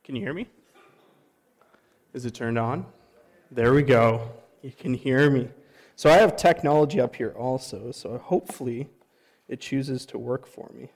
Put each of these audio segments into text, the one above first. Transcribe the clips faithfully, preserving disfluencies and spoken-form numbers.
Can you hear me? Is it turned on? There we go. You can hear me. So I have technology up here also, so hopefully it chooses to work for me.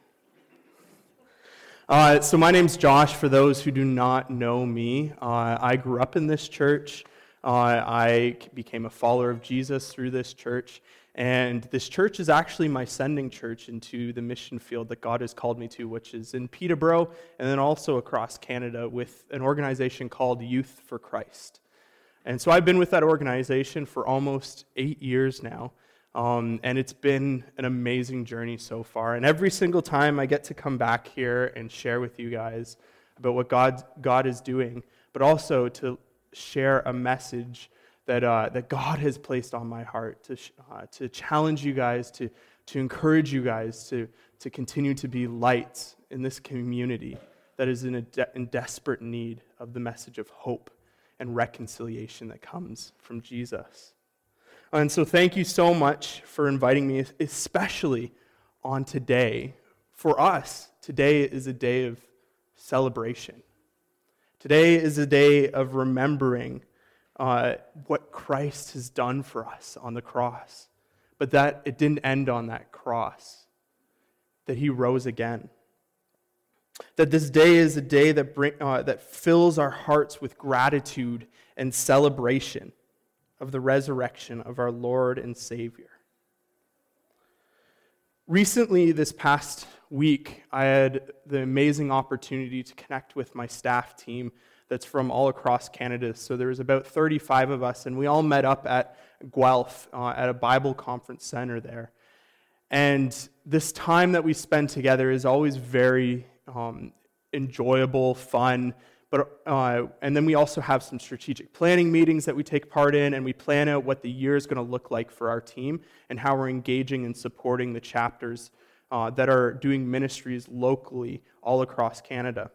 Uh, so my name's Josh, for those who do not know me. Uh, I grew up in this church. Uh, I became a follower of Jesus through this church. And this church is actually my sending church into the mission field that God has called me to, which is in Peterborough and then also across Canada with an organization called Youth for Christ. And so I've been with that organization for almost eight years now, um, and it's been an amazing journey so far. And every single time I get to come back here and share with you guys about what God, God is doing, but also to share a message that uh, that God has placed on my heart to uh, to challenge you guys, to to encourage you guys to to continue to be lights in this community that is in a de- in desperate need of the message of hope and reconciliation that comes from Jesus. And so thank you so much for inviting me, especially on today. For us, today is a day of celebration. Today is a day of remembering Uh, what Christ has done for us on the cross, but that it didn't end on that cross, that he rose again. That this day is a day that bring, uh, that fills our hearts with gratitude and celebration of the resurrection of our Lord and Savior. Recently, this past week, I had the amazing opportunity to connect with my staff team that's from all across Canada. So there was about thirty-five of us, and we all met up at Guelph uh, at a Bible conference center there. And this time that we spend together is always very um, enjoyable, fun. But uh, and then we also have some strategic planning meetings that we take part in, and we plan out what the year is going to look like for our team and how we're engaging and supporting the chapters uh, that are doing ministries locally all across Canada.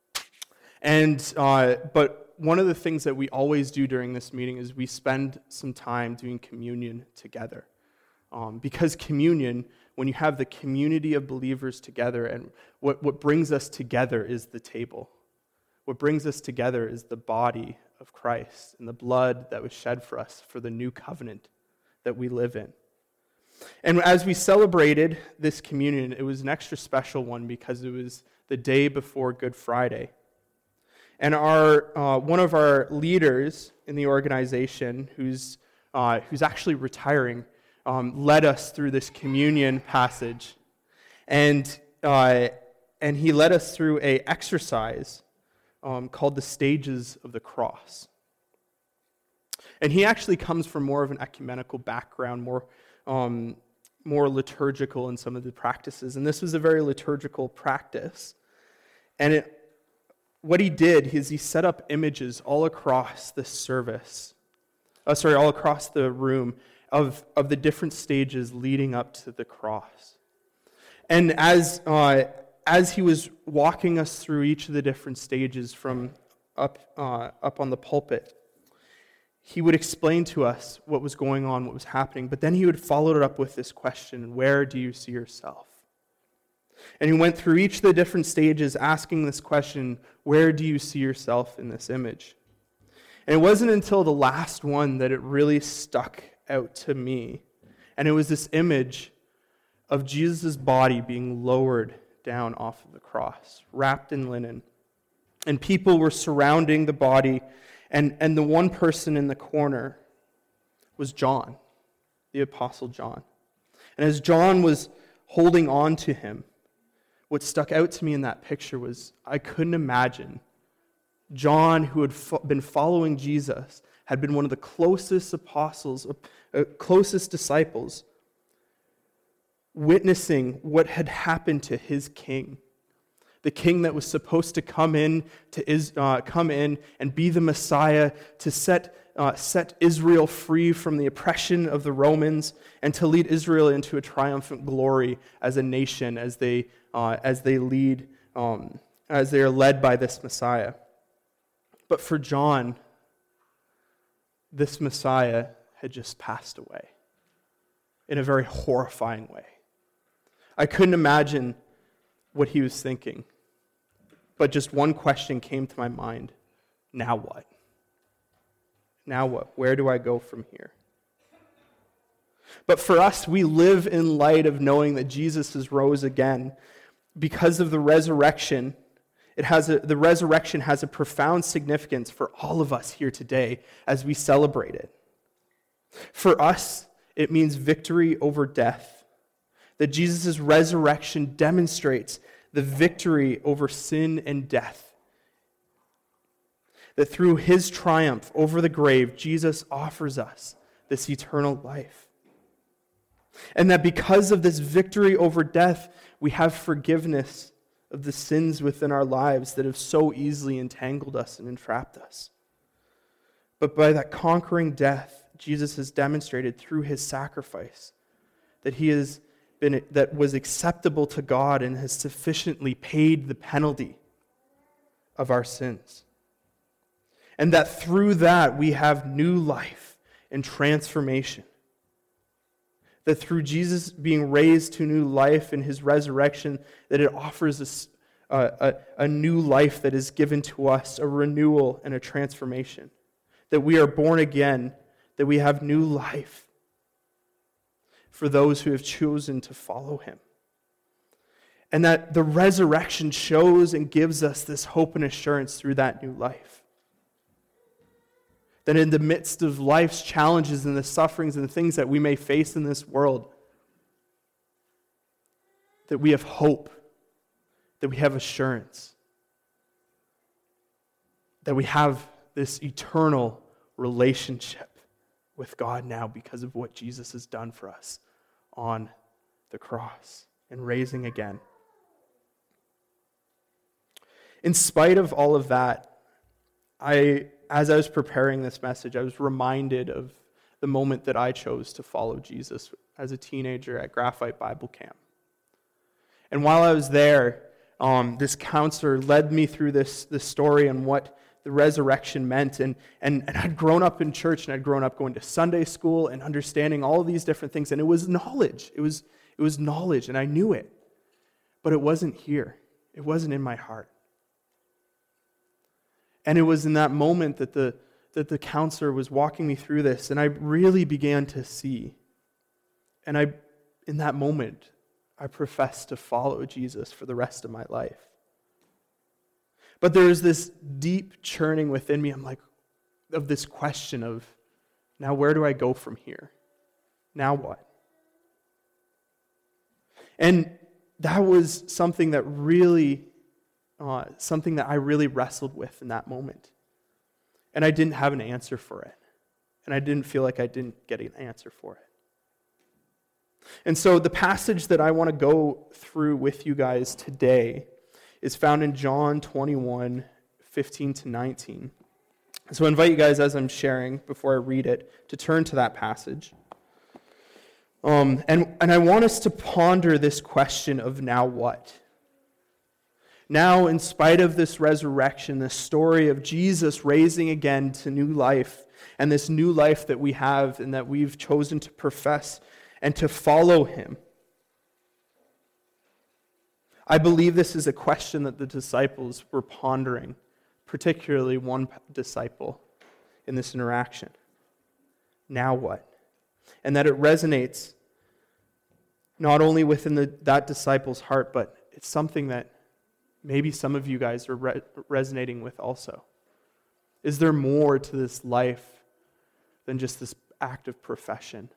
And uh, but one of the things that we always do during this meeting is we spend some time doing communion together. Um, because communion, when you have the community of believers together, and what, what brings us together is the table. What brings us together is the body of Christ and the blood that was shed for us for the new covenant that we live in. And as we celebrated this communion, it was an extra special one because it was the day before Good Friday. And our uh, one of our leaders in the organization, who's uh, who's actually retiring, um, led us through this communion passage, and uh, and he led us through a exercise um, called the Stages of the Cross. And he actually comes from more of an ecumenical background, more um, more liturgical in some of the practices, and this was a very liturgical practice, and it. What he did is he set up images all across the service, uh, sorry, all across the room of, of the different stages leading up to the cross. And as uh, as he was walking us through each of the different stages from up uh, up on the pulpit, he would explain to us what was going on, what was happening, but then he would follow it up with this question: where do you see yourself? And he went through each of the different stages asking this question: where do you see yourself in this image? And it wasn't until the last one that it really stuck out to me. And it was this image of Jesus' body being lowered down off of the cross, wrapped in linen. And people were surrounding the body, and, and the one person in the corner was John, the Apostle John. And as John was holding on to him, what stuck out to me in that picture was I couldn't imagine John, who had fo- been following Jesus, had been one of the closest apostles, uh, closest disciples, witnessing what had happened to his king, the king that was supposed to come in to is, uh, come in and be the Messiah to set uh, set Israel free from the oppression of the Romans and to lead Israel into a triumphant glory as a nation, as they uh, as they lead um, as they are led by this Messiah. But for John, this Messiah had just passed away in a very horrifying way. I couldn't imagine what he was thinking. but just one question came to my mind. Now what? Now what? Where do I go from here? But for us, we live in light of knowing that Jesus has rose again. Because of the resurrection, it has a, the resurrection has a profound significance for all of us here today as we celebrate it. For us, it means victory over death. That Jesus' resurrection demonstrates the victory over sin and death. That through his triumph over the grave, Jesus offers us this eternal life. And that because of this victory over death, we have forgiveness of the sins within our lives that have so easily entangled us and entrapped us. But by that conquering death, Jesus has demonstrated through his sacrifice that he has been that was acceptable to God and has sufficiently paid the penalty of our sins. And that through that we have new life and transformation. That through Jesus being raised to new life in his resurrection, that it offers us a, a, a new life that is given to us, a renewal and a transformation. That we are born again, that we have new life for those who have chosen to follow him. And that the resurrection shows and gives us this hope and assurance through that new life. That in the midst of life's challenges and the sufferings and the things that we may face in this world, that we have hope, that we have assurance, that we have this eternal relationship with God now because of what Jesus has done for us on the cross and raising again. In spite of all of that, I... As I was preparing this message, I was reminded of the moment that I chose to follow Jesus as a teenager at Graphite Bible Camp. And while I was there, um, this counselor led me through this, this story and what the resurrection meant. And, and, and I'd grown up in church, and I'd grown up going to Sunday school and understanding all of these different things. And it was knowledge. It was, it was knowledge, and I knew it. But it wasn't here. It wasn't in my heart. And it was in that moment that the, that the counselor was walking me through this, and I really began to see. And I, in that moment, I professed to follow Jesus for the rest of my life. But there was this deep churning within me. I'm like, of this question of, now where do I go from here? Now what? And that was something that really Uh, something that I really wrestled with in that moment. And I didn't have an answer for it. And I didn't feel like I didn't get an answer for it. And so the passage that I want to go through with you guys today is found in John twenty-one, fifteen to nineteen. So I invite you guys, as I'm sharing, before I read it, to turn to that passage. Um, and, and I want us to ponder this question of now what? Now, in spite of this resurrection, this story of Jesus raising again to new life, and this new life that we have and that we've chosen to profess and to follow him, I believe this is a question that the disciples were pondering, particularly one disciple in this interaction. Now what? And that it resonates not only within the, that disciple's heart, but it's something that maybe some of you guys are re- resonating with also. Is there more to this life than just this act of profession?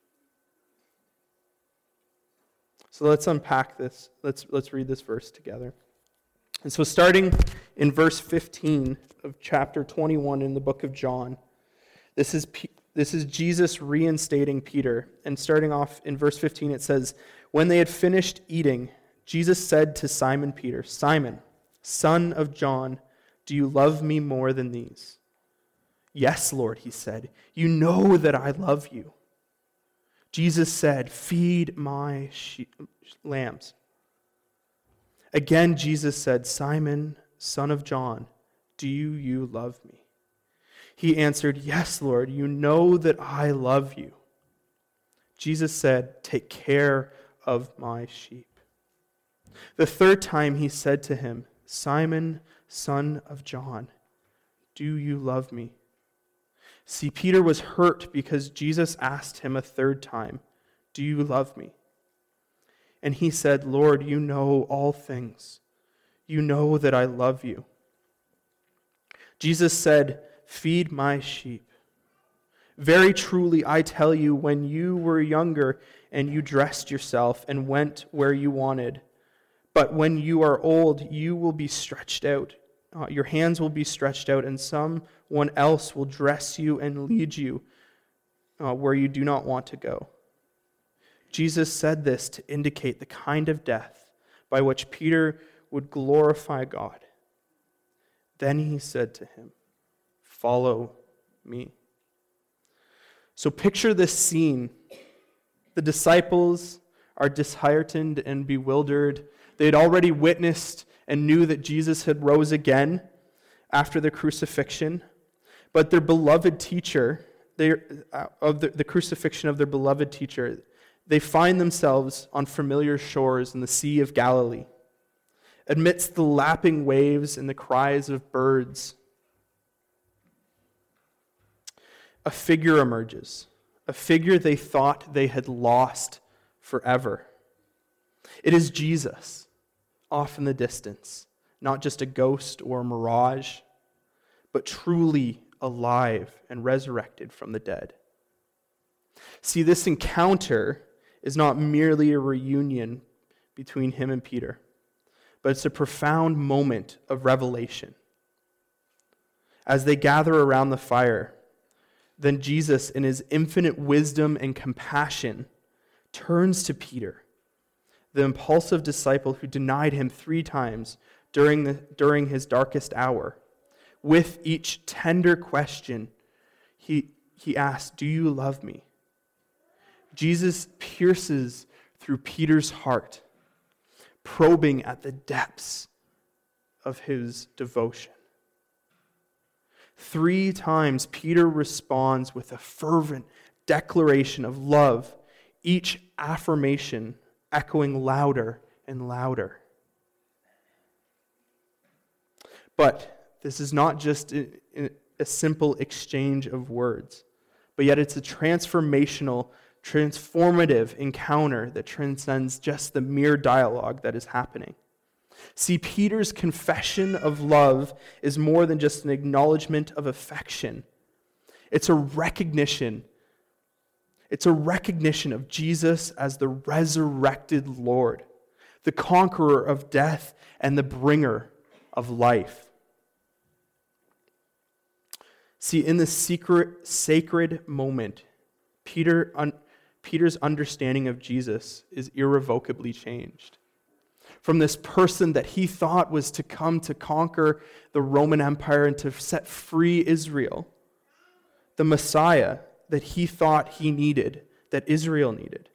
So let's unpack this. Let's, let's read this verse together. And so starting in verse fifteen of chapter twenty-one in the book of John, this is, P- this is Jesus reinstating Peter. And starting off in verse fifteen, it says, "When they had finished eating, Jesus said to Simon Peter, 'Simon, son of John, do you love me more than these?' 'Yes, Lord,' he said, 'you know that I love you.' Jesus said, 'Feed my sheep, lambs.' Again, Jesus said, 'Simon, son of John, do you love me?' He answered, 'Yes, Lord, you know that I love you.' Jesus said, 'Take care of my sheep.' The third time he said to him, Simon, son of John, do you love me?" See, Peter was hurt because Jesus asked him a third time, "Do you love me?" And he said, "Lord, you know all things. You know that I love you." Jesus said, "Feed my sheep. Very truly, I tell you, when you were younger and you dressed yourself and went where you wanted, but when you are old, you will be stretched out. Uh, your hands will be stretched out, and someone else will dress you and lead you uh, where you do not want to go." Jesus said this to indicate the kind of death by which Peter would glorify God. Then he said to him, "Follow me." So picture this scene. The disciples are disheartened and bewildered. They had already witnessed and knew that Jesus had rose again after the crucifixion. But their beloved teacher, they, uh, of the, the crucifixion of their beloved teacher, they find themselves on familiar shores in the Sea of Galilee. Amidst the lapping waves and the cries of birds, a figure emerges, a figure they thought they had lost forever. It is Jesus, off in the distance, not just a ghost or a mirage, but truly alive and resurrected from the dead. See, this encounter is not merely a reunion between him and Peter, but it's a profound moment of revelation. As they gather around the fire, then Jesus, in his infinite wisdom and compassion, turns to Peter, the impulsive disciple who denied him three times during, the, during his darkest hour. With each tender question, he, he asks, "Do you love me?" Jesus pierces through Peter's heart, probing at the depths of his devotion. Three times, Peter responds with a fervent declaration of love, each affirmation echoing louder and louder. But this is not just a simple exchange of words, but yet it's a transformational, transformative encounter that transcends just the mere dialogue that is happening. See, Peter's confession of love is more than just an acknowledgement of affection. It's a recognition. It's a recognition of Jesus as the resurrected Lord, the conqueror of death and the bringer of life. See, in this secret, sacred moment, Peter, un, Peter's understanding of Jesus is irrevocably changed. From this person that he thought was to come to conquer the Roman Empire and to set free Israel, the Messiah that he thought he needed, that Israel needed.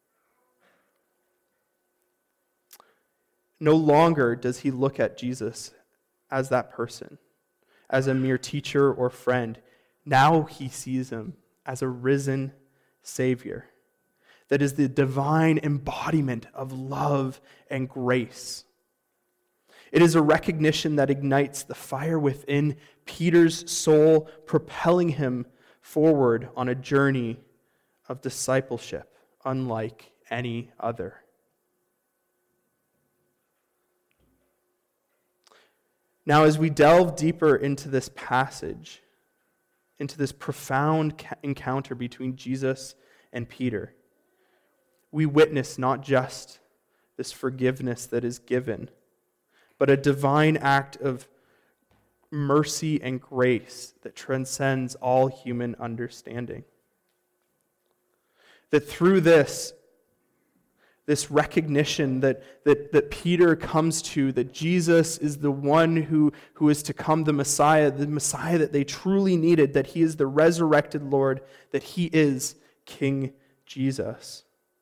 No longer does he look at Jesus as that person, as a mere teacher or friend. Now he sees him as a risen Savior that is the divine embodiment of love and grace. It is a recognition that ignites the fire within Peter's soul, propelling him forward on a journey of discipleship unlike any other. Now, as we delve deeper into this passage, into this profound encounter between Jesus and Peter, we witness not just this forgiveness that is given, but a divine act of mercy and grace that transcends all human understanding. That through this, this recognition that, that, that Peter comes to, that Jesus is the one who, who is to come, the Messiah, the Messiah that they truly needed, that he is the resurrected Lord, that he is King Jesus.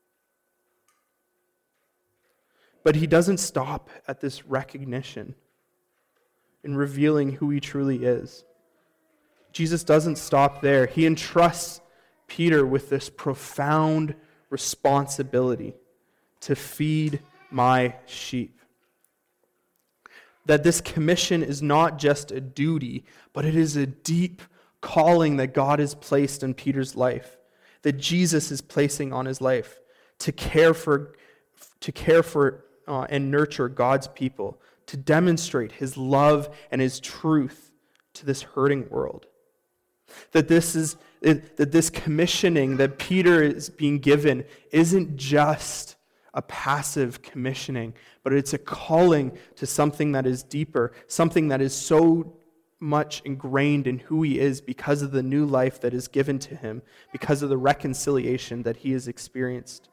But he doesn't stop at this recognition in revealing who he truly is. Jesus doesn't stop there. He entrusts Peter with this profound responsibility to feed my sheep. That this commission is not just a duty, but it is a deep calling that God has placed in Peter's life, that Jesus is placing on his life to care for, to care for uh, and nurture God's people, to demonstrate his love and his truth to this hurting world. That this is that this commissioning that Peter is being given isn't just a passive commissioning, but it's a calling to something that is deeper, something that is so much ingrained in who he is because of the new life that is given to him, because of the reconciliation that he has experienced.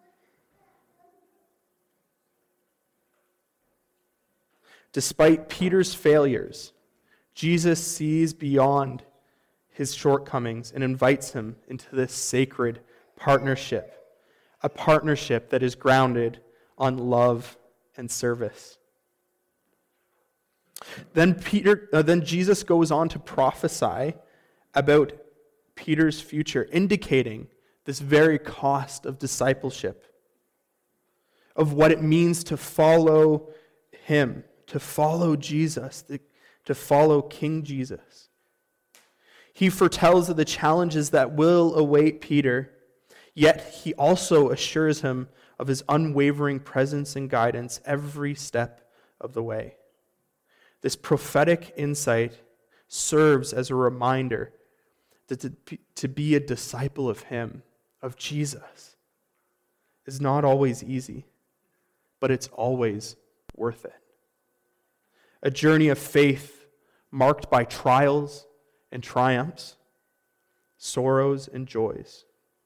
Despite Peter's failures, Jesus sees beyond his shortcomings and invites him into this sacred partnership, a partnership that is grounded on love and service. Then Peter, uh, then Jesus goes on to prophesy about Peter's future, indicating this very cost of discipleship, of what it means to follow him, to follow Jesus, to follow King Jesus. He foretells of the challenges that will await Peter, yet he also assures him of his unwavering presence and guidance every step of the way. This prophetic insight serves as a reminder that to, to be a disciple of him, of Jesus, is not always easy, but it's always worth it. A journey of faith marked by trials and triumphs, sorrows and joys.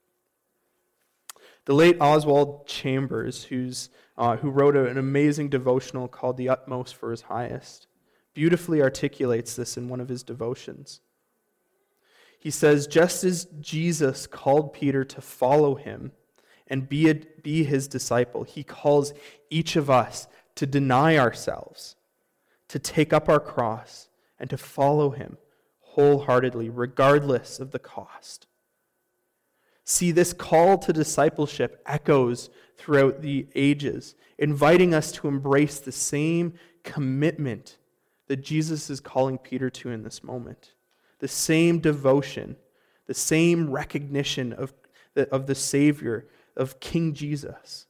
The late Oswald Chambers, who's, uh, who wrote an amazing devotional called The Utmost for His Highest, beautifully articulates this in one of his devotions. He says, just as Jesus called Peter to follow him and be, a, be his disciple, he calls each of us to deny ourselves, to take up our cross, and to follow him wholeheartedly, regardless of the cost. See, this call to discipleship echoes throughout the ages, inviting us to embrace the same commitment that Jesus is calling Peter to in this moment. The same devotion, the same recognition of the, of the Savior, of King Jesus.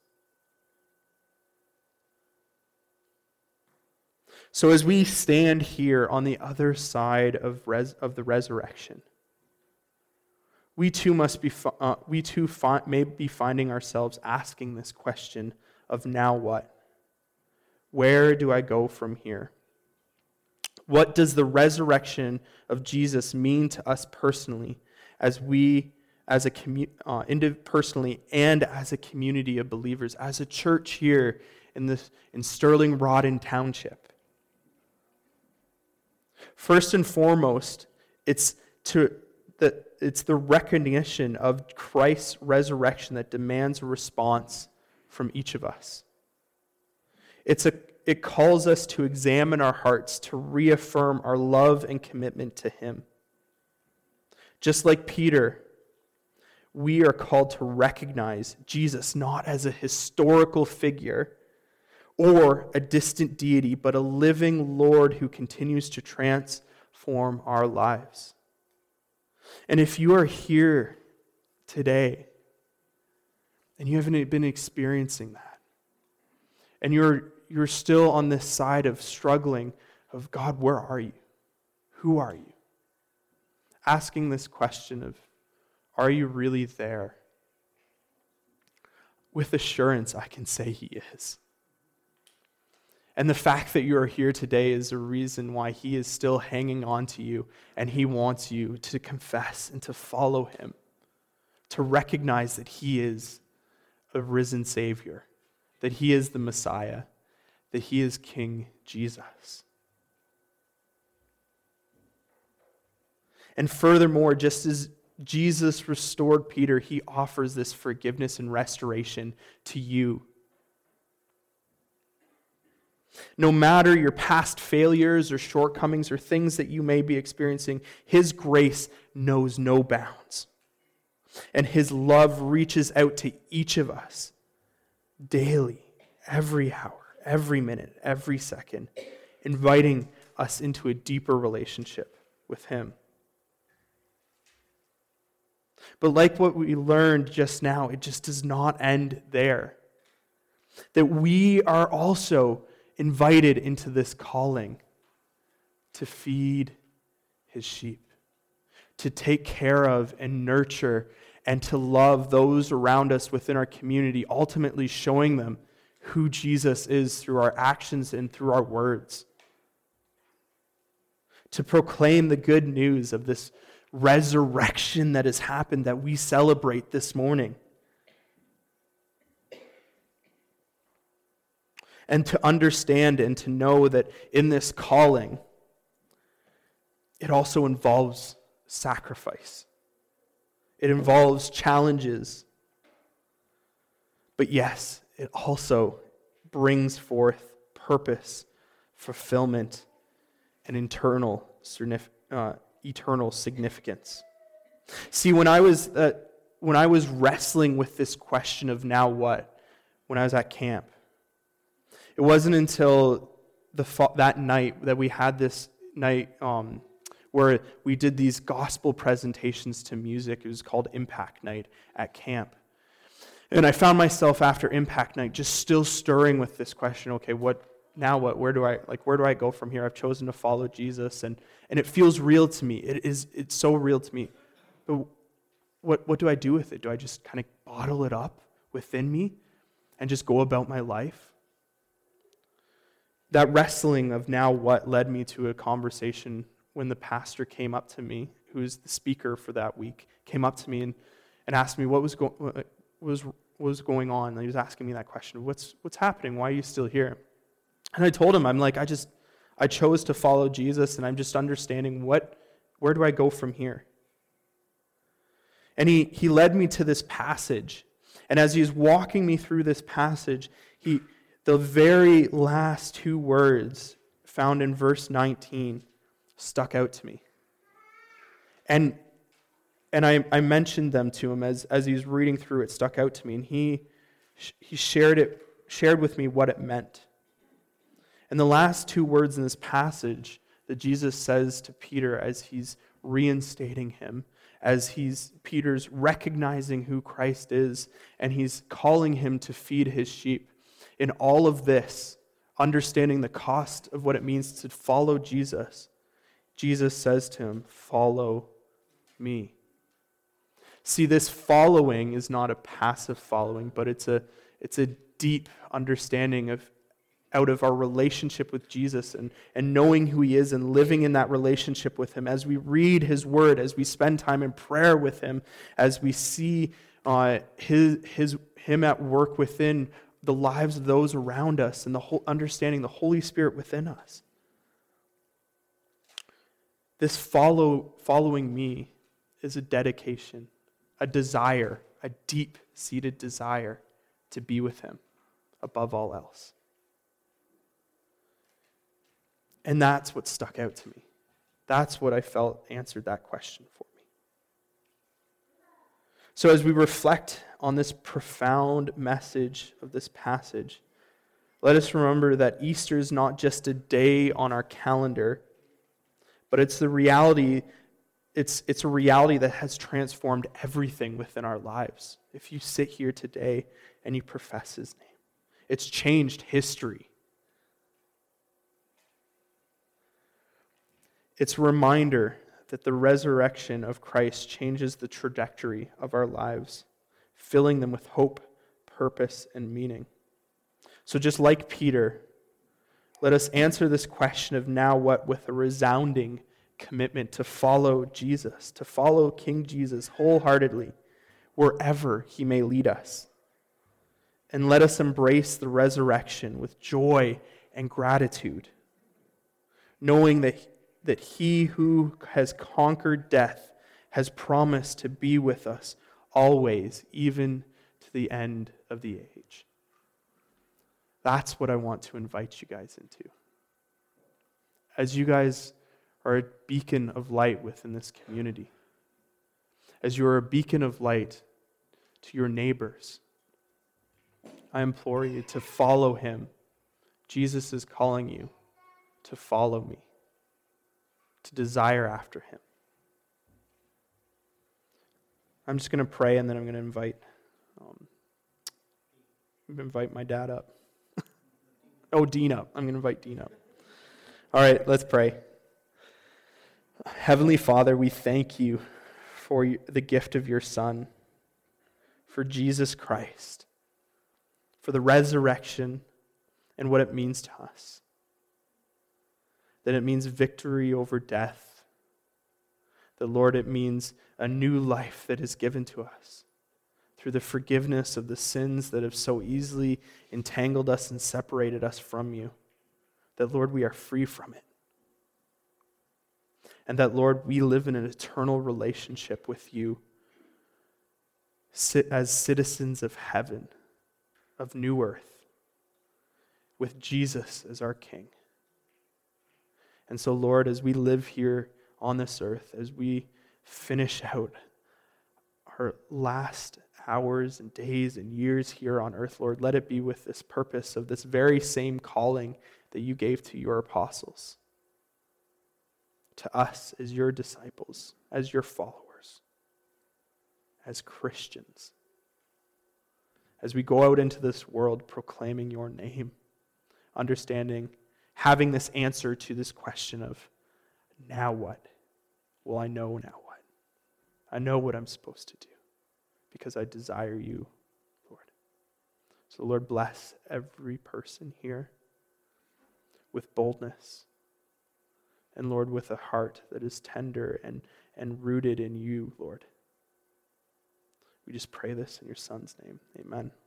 So as we stand here on the other side of, res, of the resurrection, we too must be, uh, we too fi- may be finding ourselves asking this question of now what? Where do I go from here? What does the resurrection of Jesus mean to us personally, as we, as a commu- uh, indiv- personally, and as a community of believers, as a church here in this in Sterling Rawdon Township? First and foremost, it's to the it's the recognition of Christ's resurrection that demands a response from each of us. It's a It calls us to examine our hearts, to reaffirm our love and commitment to him. Just like Peter, we are called to recognize Jesus not as a historical figure or a distant deity, but a living Lord who continues to transform our lives. And if you are here today and you haven't been experiencing that, and you're you're still on this side of struggling of, God, where are you? Who are you? Asking this question of, are you really there? With assurance, I can say he is. And the fact that you are here today is a reason why he is still hanging on to you, and he wants you to confess and to follow him, to recognize that he is a risen Savior, that he is the Messiah, that he is King Jesus. And furthermore, just as Jesus restored Peter, he offers this forgiveness and restoration to you. No matter your past failures or shortcomings or things that you may be experiencing, his grace knows no bounds. And his love reaches out to each of us daily, every hour, every minute, every second, inviting us into a deeper relationship with him. But like what we learned just now, it just does not end there. That we are also invited into this calling to feed his sheep, to take care of and nurture and to love those around us within our community, ultimately showing them who Jesus is through our actions and through our words. To proclaim the good news of this resurrection that has happened that we celebrate this morning. And to understand and to know that in this calling, it also involves sacrifice. It involves challenges. But yes, it also brings forth purpose, fulfillment, and internal, uh, eternal significance. See, when I was uh, when I was wrestling with this question of now what, when I was at camp, it wasn't until the that night that we had this night um, where we did these gospel presentations to music. It was called Impact Night at camp. And I found myself after Impact Night just still stirring with this question, okay, what now what? Where do I like where do I go from here? I've chosen to follow Jesus, and, and it feels real to me. It is it's so real to me. But what what do I do with it? Do I just kind of bottle it up within me and just go about my life? That wrestling of now what led me to a conversation when the pastor came up to me, who was the speaker for that week, came up to me and, and asked me what was going what was what was going on. And he was asking me that question, what's what's happening? Why are you still here? And I told him, I'm like, I just I chose to follow Jesus, and I'm just understanding what where do I go from here? And he he led me to this passage. And as he was walking me through this passage, he the very last two words found in verse nineteen stuck out to me. And and I, I mentioned them to him as, as he was reading through it, stuck out to me, and he he shared it shared with me what it meant. And the last two words in this passage that Jesus says to Peter as he's reinstating him, as he's Peter's recognizing who Christ is, and he's calling him to feed his sheep. In all of this, understanding the cost of what it means to follow Jesus, Jesus says to him, "Follow me." See, this following is not a passive following, but it's a it's a deep understanding of out of our relationship with Jesus and, and knowing who he is and living in that relationship with him. As we read his word, as we spend time in prayer with him, as we see uh, his his him at work within the lives of those around us and the whole understanding the Holy Spirit within us. This follow following me is a dedication, a desire, a deep-seated desire to be with him above all else. And that's what stuck out to me. That's what I felt answered that question for me. So as we reflect on this profound message of this passage, let us remember that Easter is not just a day on our calendar, but it's the reality, it's, it's a reality that has transformed everything within our lives. If you sit here today and you profess his name, it's changed history. It's a reminder that the resurrection of Christ changes the trajectory of our lives, filling them with hope, purpose, and meaning. So just like Peter, let us answer this question of now what with a resounding commitment to follow Jesus, to follow King Jesus wholeheartedly, wherever he may lead us. And let us embrace the resurrection with joy and gratitude, knowing that that he who has conquered death has promised to be with us always, even to the end of the age. That's what I want to invite you guys into. As you guys are a beacon of light within this community, as you are a beacon of light to your neighbors, I implore you to follow him. Jesus is calling you to follow me, to desire after him. I'm just going to pray, and then I'm going to invite um, invite my dad up. oh, Dean up. I'm going to invite Dean up. All right, let's pray. Heavenly Father, we thank you for the gift of your Son, for Jesus Christ, for the resurrection and what it means to us. That it means victory over death. That, Lord, it means a new life that is given to us through the forgiveness of the sins that have so easily entangled us and separated us from you. That, Lord, we are free from it. And that, Lord, we live in an eternal relationship with you as citizens of heaven, of new earth, with Jesus as our King. And so, Lord, as we live here on this earth, as we finish out our last hours and days and years here on earth, Lord, let it be with this purpose of this very same calling that you gave to your apostles, to us as your disciples, as your followers, as Christians, as we go out into this world proclaiming your name, understanding, having this answer to this question of, now what? Well, I know now what. I know what I'm supposed to do because I desire you, Lord. So, Lord, bless every person here with boldness, and, Lord, with a heart that is tender and, and rooted in you, Lord. We just pray this in your Son's name. Amen.